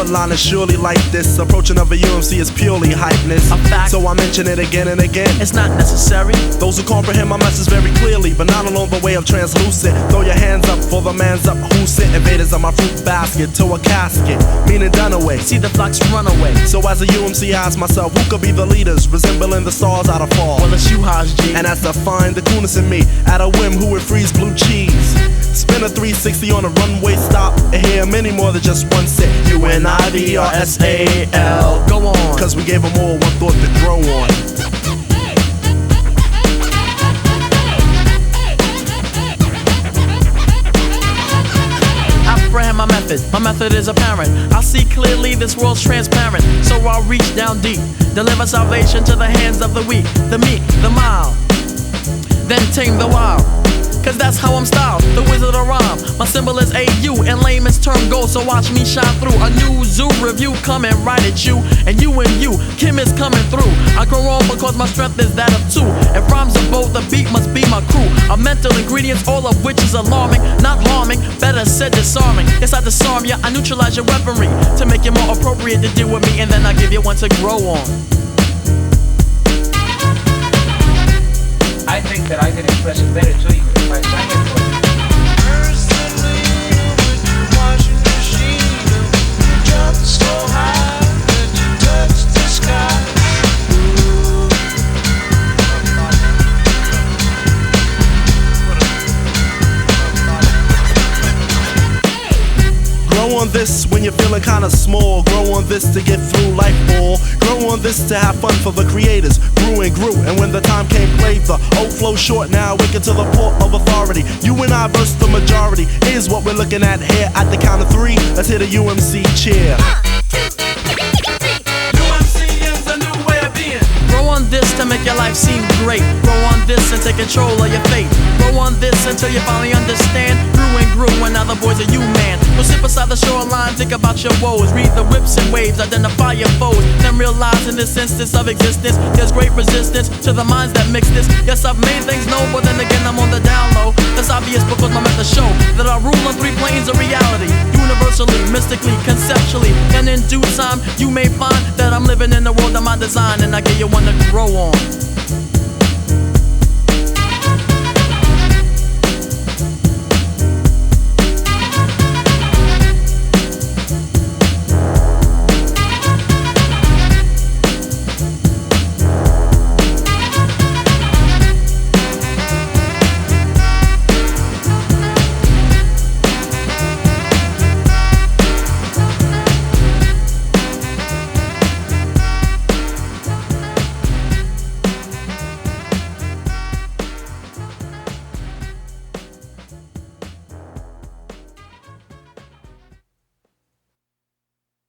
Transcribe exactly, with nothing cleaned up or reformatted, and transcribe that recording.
bloodline is surely like this. Approaching of a U M C is purely hypeness. A fact. So I mention it again and again. It's not necessary. Those who comprehend my message very clearly, but not along the way of translucent. Throw your hands up for the man's up who sit. Invaders on my fruit basket to a casket, meaning done away. See the flocks run away. So as a U M C, I ask myself, who could be the leaders, resembling the stars out of fall? Well, it's you, Haj G. And as I find the coolness in me, at a whim, who would freeze blue cheese? Spin a three sixty on a runway stop, and hear many more than just one set. U N I V R S A L. Go on. Cause we gave them all one thought to grow on. My method, my method is apparent. I see clearly this world's transparent. So I'll reach down deep, deliver salvation to the hands of the weak, the meek, the mild, then tame the wild. Cause that's how I'm styled, the wizard of rhyme. My symbol is A U, in layman's term gold. So watch me shine through a new zoo review coming right at you. And you and you, Kim is coming through. I grow on because my strength is that of two. If rhymes are both, the beat must be my crew. A mental ingredients, all of which is alarming. Not harming, better said disarming. Yes, I disarm you, I neutralize your weaponry to make it more appropriate to deal with me. And then I give you one to grow on. I think that I can express it better to you if I sang it for you. Personally, with your washing machine, you jumped so high that you touched the sky. Grow on this when you're feeling kinda small. Grow on this to get through life all. Grow on this to have fun for the creators. Grew and grew, and when the time came, played the old flow short. Now wicked to the port of authority. You and I versus the majority. Here's what we're looking at here at the count of three. Let's hit a U M C cheer. U M C is a new way of being. Grow on this to make your life seem great. Grow on this and take control of your fate. Grow on this until you finally understand. Grew and grew, and now the boys are you, man. Go sit beside the shoreline, think about your woes. Read the whips and waves, identify your foes. Then realize in this instance of existence, there's great resistance to the minds that mix this. Yes, I've made things known, but then again I'm on the down low. That's obvious because my methods show that I rule on three planes of reality. Universally, mystically, conceptually. And in due time, you may find that I'm living in the world of my design. And I give you one to grow on.